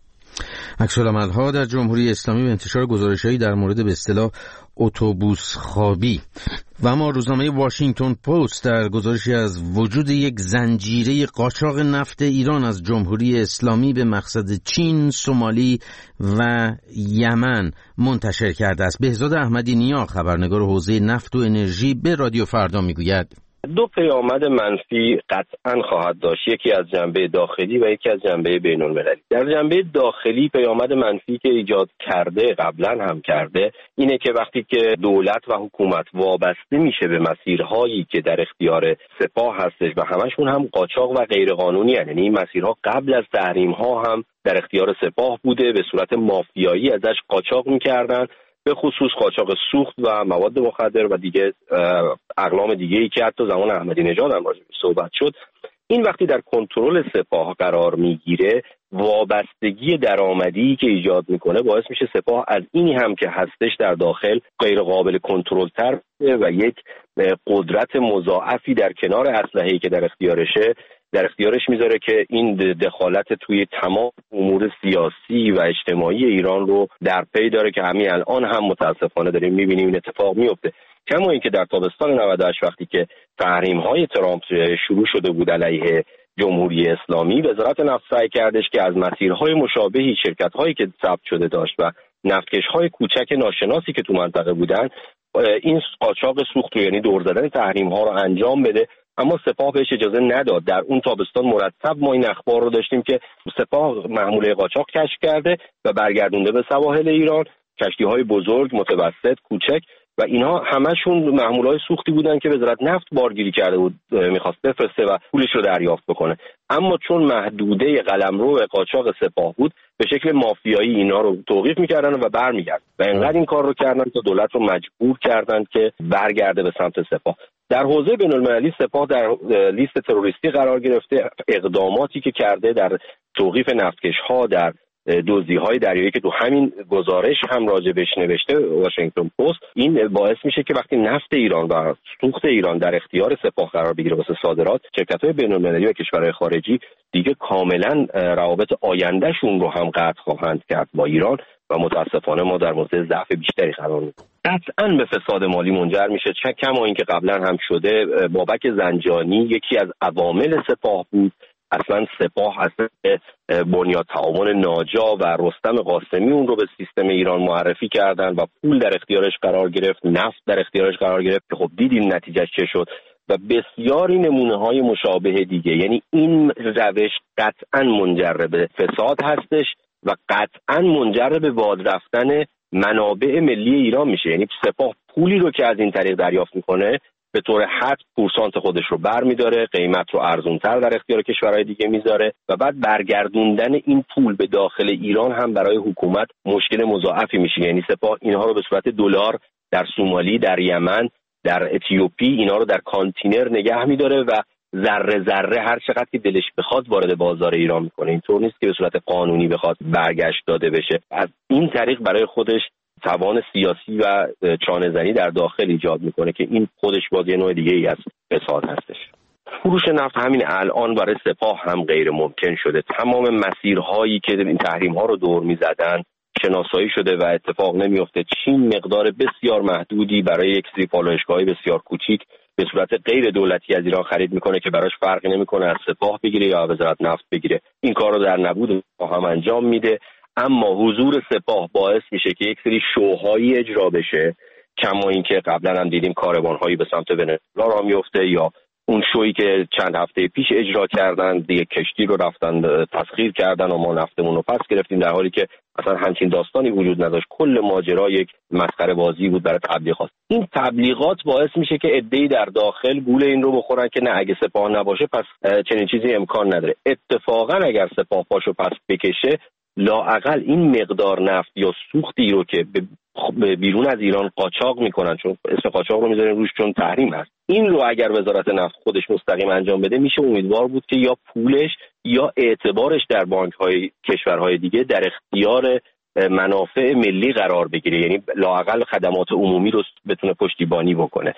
عکس‌العمل‌ها در جمهوری اسلامی به انتشار گزارش‌هایی در مورد به اصطلاح اتوبوس خوابی و اما روزنامه واشنگتن پست در گزارشی از وجود یک زنجیره قاچاق نفت ایران از جمهوری اسلامی به مقصد چین، سومالی و یمن منتشر کرده است. بهزاد احمدی نیا خبرنگار حوزه نفت و انرژی به رادیو فردا میگوید دو پیامد منفی قطعا خواهد داشت، یکی از جنبه داخلی و یکی از جنبه بین المللی. در جنبه داخلی پیامد منفی که ایجاد کرده، قبلا هم کرده، اینه که وقتی که دولت و حکومت وابسته میشه به مسیرهایی که در اختیار سپاه هستش و همشون هم قاچاق و غیرقانونی هستند، یعنی این مسیرها قبل از تحریم ها هم در اختیار سپاه بوده، به صورت مافیایی ازش قاچاق میکردن، به خصوص قاچاق سوخت و مواد مخدر و دیگه اقلام دیگه ای که حتی زمان احمدی نژاد هم راجع بهش صحبت شد. این وقتی در کنترل سپاه قرار میگیره، وابستگی درآمدی که ایجاد میکنه باعث میشه سپاه از اینی هم که هستش در داخل غیر قابل کنترل تر و یک قدرت مضاعفی در کنار اسلحه‌ای که در اختیارشه در اختیارش میذاره که این دخالت توی تمام امور سیاسی و اجتماعی ایران رو در پی داره که همین الان هم متاسفانه داریم میبینیم این اتفاق میفته. کما اینکه در تابستان نود و هشت وقتی که تحریم‌های ترامپ شروع شده بود علیه جمهوری اسلامی، وزارت نفت سعی کردش که از مسیرهای مشابهی شرکت‌هایی که ثبت شده داشت و نفتکش‌های کوچک ناشناسی که تو منطقه بودن این قاچاق سوخت رو، یعنی دور زدن تحریم‌ها رو انجام بده، اما سپاه بهش اجازه نداد. در اون تابستان مرتب ما این اخبار رو داشتیم که سپاه محموله قاچاق کشف کرده و برگردونده به سواحل ایران، کشتی‌های بزرگ، متوسط، کوچک، و اینها همشون محموله‌های سوختی بودن که وزارت نفت بارگیری کرده بود، می‌خواست بفرسته و پولش رو دریافت بکنه. اما چون محدوده قلمرو قاچاق سپاه بود، به شکل مافیایی اینا رو توقیف می‌کردن و برمیگردن و اینقدر این کار رو کردن تا دولت رو مجبور کردن که برگرده به سمت سپاه. در حوزه بین‌المللی سپاه در لیست تروریستی قرار گرفته. اقداماتی که کرده در توقیف نفتکش‌ها، در دزدی‌های دریایی که تو همین گزارش هم راجع بهش نوشته واشنگتن پست، این باعث میشه که وقتی نفت ایران و سوخت ایران در اختیار سپاه قرار بگیره واسه صادرات، شرکت‌های بین‌المللی و کشورهای خارجی دیگه کاملا روابط آیندهشون رو هم قطع خواهند کرد با ایران و متاسفانه ما در موضع ضعف بیشتری قرار می‌گیریم. قطعاً به فساد مالی منجر میشه، چه کما اینکه قبلا هم شده. بابک زنجانی یکی از عوامل سپاه بود. اصلا سپاه اصلا بنیاد تعاون ناجا و رستم قاسمی اون رو به سیستم ایران معرفی کردن و پول در اختیارش قرار گرفت، نفت در اختیارش قرار گرفت که خب دیدیم نتیجهش چه شد و بسیاری نمونه های مشابه دیگه. یعنی این روش قطعا منجر به فساد هستش و قطعا منجر به باد رفتن منابع ملی ایران میشه. یعنی سپاه پولی رو که از این طریق دریافت میکنه به طور حد پورسانت خودش رو برمیداره، قیمت رو ارزونتر در اختیار کشورهای دیگه میذاره و بعد برگردوندن این پول به داخل ایران هم برای حکومت مشکل مضاعفی میشه. یعنی سپاه اینها رو به صورت دلار در سومالی، در یمن، در اتیوپی اینا رو در کانتینر نگه میداره و ذره ذره هر چقدر که دلش بخواد وارد بازار ایران میکنه. اینطور نیست که به صورت قانونی بخواد برگشت داده بشه. از این طریق برای خودش توان سیاسی و چانه‌زنی در داخل ایجاد میکنه که این خودش باز یه نوع دیگه ای از فساد هستش. فروش نفت همین الان برای سپاه هم غیر ممکن شده. تمام مسیرهایی که این تحریم ها رو دور میزدن شناسایی شده و اتفاق نمیفته. چین مقدار بسیار محدودی برای یک سری پالایشگاه‌های بسیار کوچیک به صورت غیر دولتی از ایران خرید میکنه که براش فرقی نمیکنه از سپاه بگیره یا وزارت نفت بگیره. این کار رو در نبود هم انجام میده. اما حضور سپاه باعث میشه که یک سری شوهایی اجرا بشه، کما اینکه قبلا هم دیدیم کاروان‌هایی به سمت ونزوئلا راه میفته یا اون شویی که چند هفته پیش اجرا کردن، دیگه کشتی رو رفتن تسخیر کردن و ما نفتمون رو پس گرفتیم، در حالی که اصلا همچین داستانی وجود نداشت. کل ماجرا یک مسخره بازی بود برای تبلیغات. این تبلیغات باعث میشه که عده‌ای در داخل گول این رو بخورن که نه، اگه سپاه نباشه پس چنین چیزی امکان نداره. اتفاقا اگر سپاه پاشو پس بکشه، لااقل این مقدار نفت یا سوختی رو که به بیرون از ایران قاچاق میکنن، چون اسم قاچاق رو میذارن روش چون تحریم هست، این رو اگر وزارت نفت خودش مستقیم انجام بده، میشه امیدوار بود که یا پولش یا اعتبارش در بانک‌های کشورهای دیگه در اختیار منافع ملی قرار بگیره، یعنی لااقل خدمات عمومی رو بتونه پشتیبانی بکنه.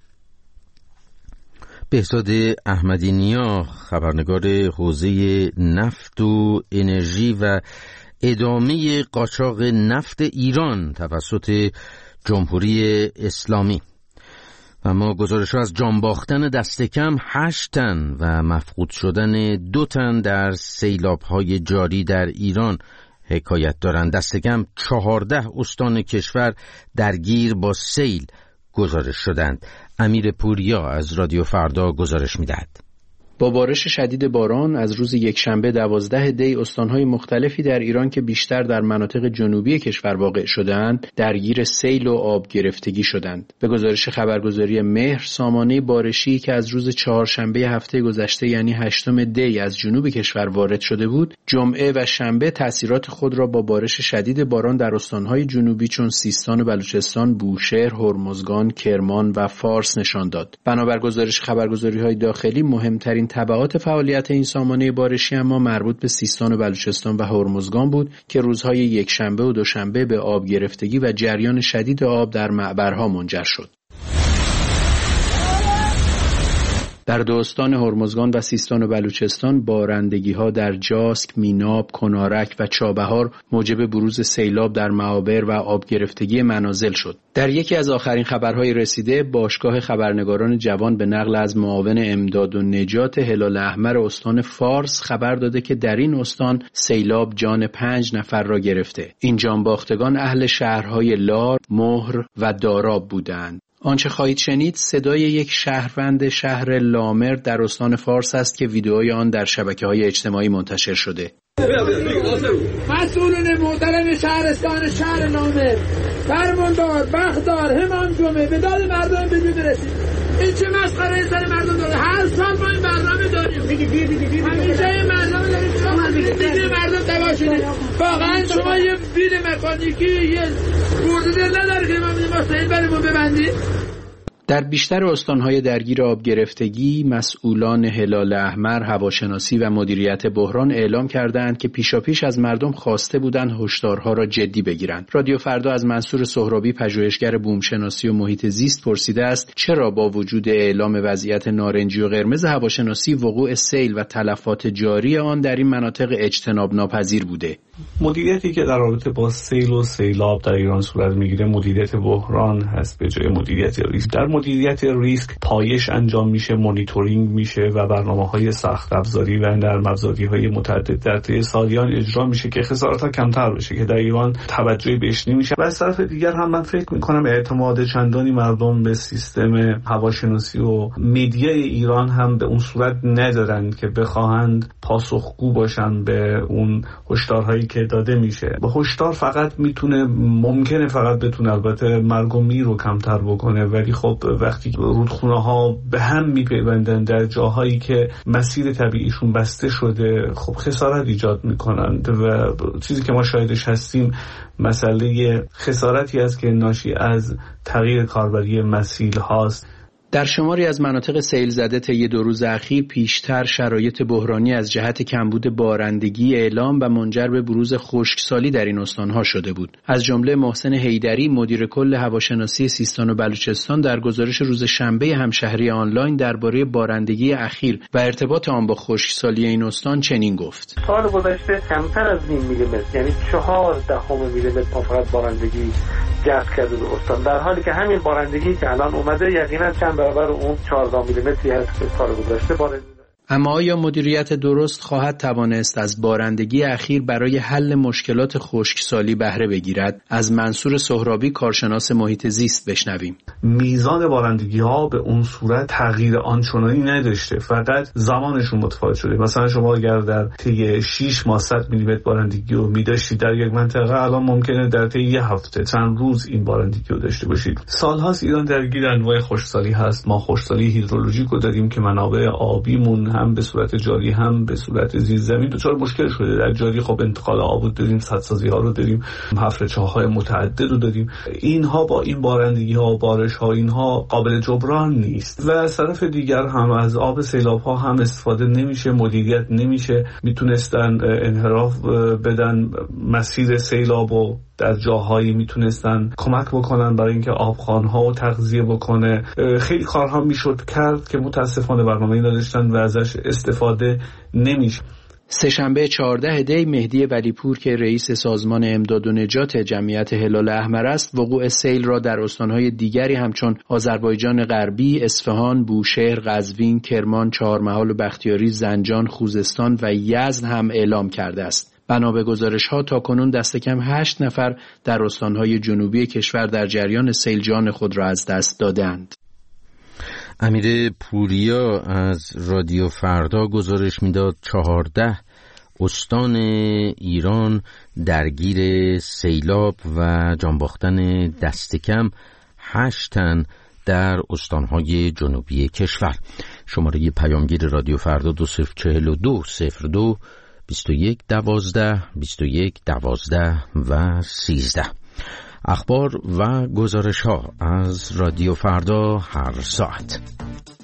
بهزاد احمدی نیا، خبرنگار حوزه نفت و انرژی و ادامه قاچاق نفت ایران توسط جمهوری اسلامی. و ما گزارش از جان باختن دست کم هشت تن و مفقود شدن دو تن در سیلاب‌های جاری در ایران حکایت دارند. دست کم چهارده استان کشور درگیر با سیل گزارش شدند. امیر پوریا از رادیو فردا گزارش می‌دهد. با بارش شدید باران از روز یکشنبه دوازده دی استانهای مختلفی در ایران که بیشتر در مناطق جنوبی کشور واقع شدند درگیر سیل و آب گرفتگی شدند. به گزارش خبرگزاری مهر، سامانه بارشی که از روز چهارشنبه هفته گذشته یعنی هشتم دی از جنوب کشور وارد شده بود، جمعه و شنبه تأثیرات خود را با بارش شدید باران در استانهای جنوبی چون سیستان و بلوچستان، بوشهر، هرمزگان، کرمان و فارس نشان داد. بنابر گزارش خبرگزاری‌های داخلی، مهمترین تبعات فعالیت این سامانه بارشی اما مربوط به سیستان و بلوچستان و هرمزگان بود که روزهای یکشنبه و دوشنبه به آب گرفتگی و جریان شدید آب در معبرها منجر شد. در دو استان هرمزگان و سیستان و بلوچستان بارندگی‌ها در جاسک، میناب، کنارک و چابهار موجب بروز سیلاب در معابر و آب گرفتگی منازل شد. در یکی از آخرین خبرهای رسیده، باشگاه خبرنگاران جوان به نقل از معاون امداد و نجات هلال احمر استان فارس خبر داده که در این استان سیلاب جان پنج نفر را گرفته. این جانباختگان اهل شهرهای لار، مهر و داراب بودند. آنچه خواهید شنید صدای یک شهروند شهر لامر در استان فارس است که ویدئوی آن در شبکه‌های اجتماعی منتشر شده. مسئولین محترم شهرستان شهر لامر، فرماندار، بختدار، همام جمعه به داد مردم بدون برسید. این چه مسخره سر مردم داره؟ هر سال ما این برنامه داریم. همیشه این برنامه داریم. شما دیگه مردم تباه شدید. واقعا شما یه بیل مکانیکی، یه بردل نداره که ما سیل برمون ببندید؟ در بیشتر استانهای درگیر آب گرفتگی، مسئولان هلال احمر، هواشناسی و مدیریت بحران اعلام کردند که پیشاپیش از مردم خواسته بودند هشدارها را جدی بگیرند. رادیو فردا از منصور سهرابی، پژوهشگر بومشناسی و محیط زیست، پرسیده است چرا با وجود اعلام وضعیت نارنجی و قرمز هواشناسی وقوع سیل و تلفات جاری آن در این مناطق اجتناب ناپذیر بوده. مدیریتی که در رابطه با سیل و سیلاب در ایران صورت میگیره مدیریت بحران هست به جای مدیریت ریسک. در مدیریت ریسک پایش انجام میشه، مانیتورینگ میشه و برنامه‌های سخت افزاری و نرم افزاری‌های متعدد در طی سالیان اجرا میشه که خسارت‌ها کمتر بشه که در ایران توجهی بهش نمیشه. و از طرف دیگر هم من فکر میکنم اعتماد چندانی مردم به سیستم هواشناسی و مدیای ایران هم به اون صورت ندارن که بخواهند پاسخگو باشن به اون هشدارهایی که داده میشه. با هشدار فقط میتونه ممکنه فقط بتونه البته مرگ و میر رو کمتر بکنه، ولی خب وقتی رودخونه ها به هم میپیوندن در جاهایی که مسیر طبیعیشون بسته شده، خب خسارت ایجاد میکنند و چیزی که ما شاهدش هستیم مسئله خسارتی است که ناشی از تغییر کاربری مسیل هاست. در شماری از مناطق سیل زده طی دو روز اخیر پیشتر شرایط بحرانی از جهت کمبود بارندگی اعلام و منجر به بروز خشکسالی در این استانها شده بود. از جمله محسن حیدری، مدیر کل هواشناسی سیستان و بلوچستان، در گزارش روز شنبه همشهری آنلاین درباره بارندگی اخیر و ارتباط آن با خشکسالی این استان چنین گفت: سال گذشته کمتر از نیم میلیمتر، یعنی چهار دهم میلیمتر ما فقط بارندگی جذب کرده به استان، در حالی که همین بارندگی که الان اومده یقینا چند برابر اون چهارده میلیمتری هست که سال گذشته بارندگی. اما آیا مدیریت درست خواهد توانست از بارندگی اخیر برای حل مشکلات خشکسالی بهره بگیرد؟ از منصور سهرابی، کارشناس محیط زیست، بشنویم. میزان بارندگی ها به اون صورت تغییر آنچنانی نداشته، فقط زمانشون متفاوت شده. مثلا شما اگر در طی شش ماه صد میلیمتر بارندگی رو می‌داشتید در یک منطقه، الان ممکنه در طی یک هفته چند روز این بارندگی رو داشته باشید. سال‌هاست ایران درگیر انواع خشکسالی هست. ما خشکسالی هیدرولوژیک رو داریم که منابع آبیمون هم به صورت جاری هم به صورت زیرزمین دچار مشکل شده. در جاری خب انتقال آب داریم، سدسازی ها رو داریم، حفر چاه‌های متعدد رو داریم. اینها با این بارندگی ها و بارش ها اینها قابل جبران نیست و از طرف دیگر هم از آب سیلاب ها هم استفاده نمیشه، مدیریت نمیشه. میتونستن انحراف بدن مسیر سیلاب و در جاهایی میتونستن کمک بکنن برای اینکه آبخوان‌ها رو تغذیه بکنه. خیلی کارها میشد کرد که متاسفانه برنامه‌ای نداشتن و ازش استفاده نمیشه. سه‌شنبه چهارده دی مهدی ولیپور که رئیس سازمان امداد و نجات جمعیت هلال احمر است، وقوع سیل را در استان‌های دیگری همچون آذربایجان غربی، اصفهان، بوشهر، قزوین، کرمان، چهارمحال و بختیاری، زنجان، خوزستان و یزد هم اعلام کرده است. بنا به گزارش‌ها تاکنون دست کم هشت نفر در استان‌های جنوبی کشور در جریان سیل جان خود را از دست دادند. امیر پوریا از رادیو فردا گزارش میداد چهارده استان ایران درگیر سیلاب و جانباختن دست کم، هشت تن در استانهای جنوبی کشور. شماره پیامگیر رادیو فردا دو صفر چهل و دو صفر دو بیست و یک دوازده بیست و یک دوازده و سیزده. اخبار و گزارش ها از رادیو فردا هر ساعت.